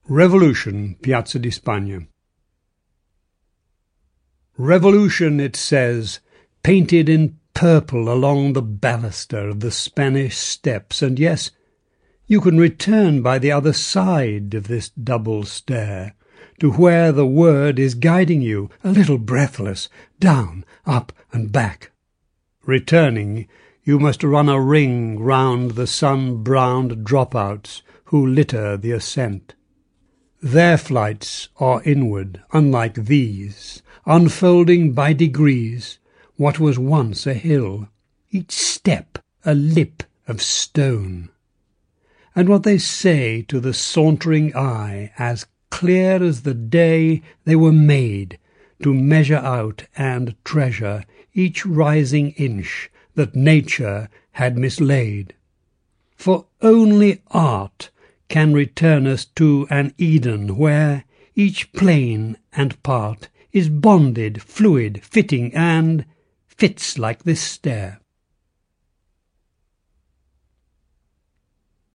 Revolution, Piazza di Spagna. Revolution, it says, painted in purple along the baluster of the Spanish steps, and yes, you can return by the other side of this double stair, to where the word is guiding you, a little breathless, down, up, and back. Returning, you must run a ring round the sun-browned dropouts who litter the ascent. Their flights are inward, unlike these, unfolding by degrees what was once a hill, each step a lip of stone. And what they say to the sauntering eye, as clear as the day they were made, to measure out and treasure each rising inch that nature had mislaid. For only art can return us to an Eden where each plane and part is bonded, fluid, fitting, and fits like this stair.